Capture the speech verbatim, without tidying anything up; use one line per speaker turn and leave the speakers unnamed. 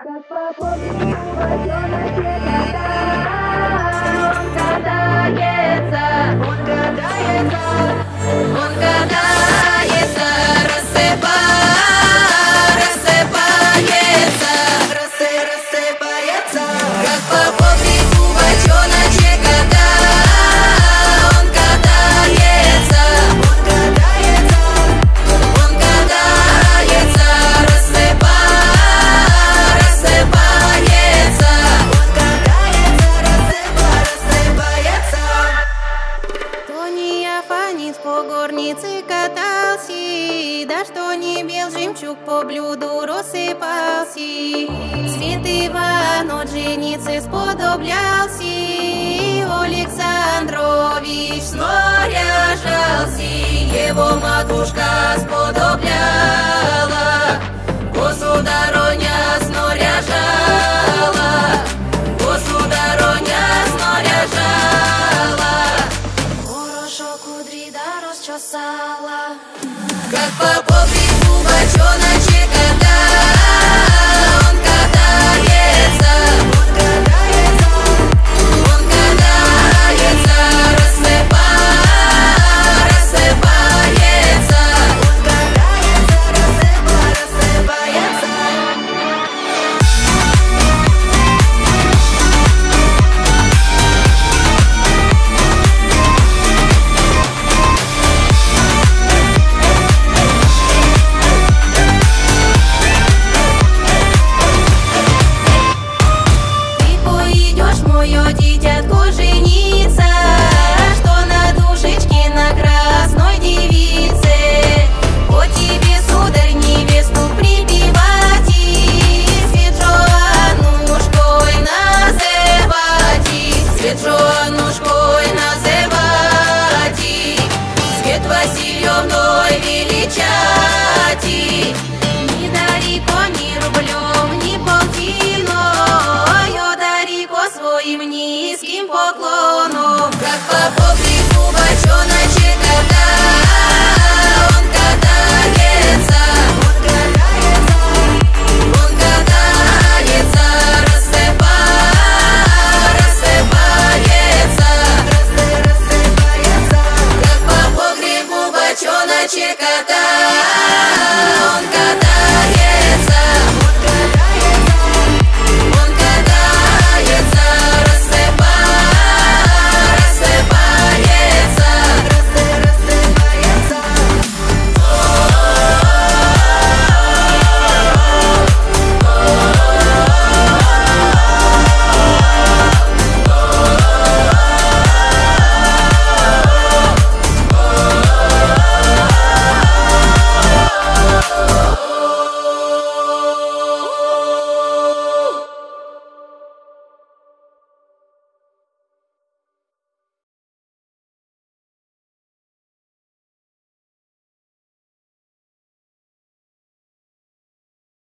Как по полю водёночек катается, он катается, он катается, рассыпается, рассыпается, рассы, рассыпается. Как по полю водёночек он катается, он катается, он катается, рассыпается, рассыпается, он катается, рассыпается, рассыпается.
Кто не Афанит по горнице катался, да что не бел жемчуг по блюду рассыпался. Свет Иван от женицы сподоблялся, Александрович снаряжался, его матушка сподобляла, государоня снаряжала, государоня снаряжала, хорошо кудри да расчесала.
Как по полю водёночек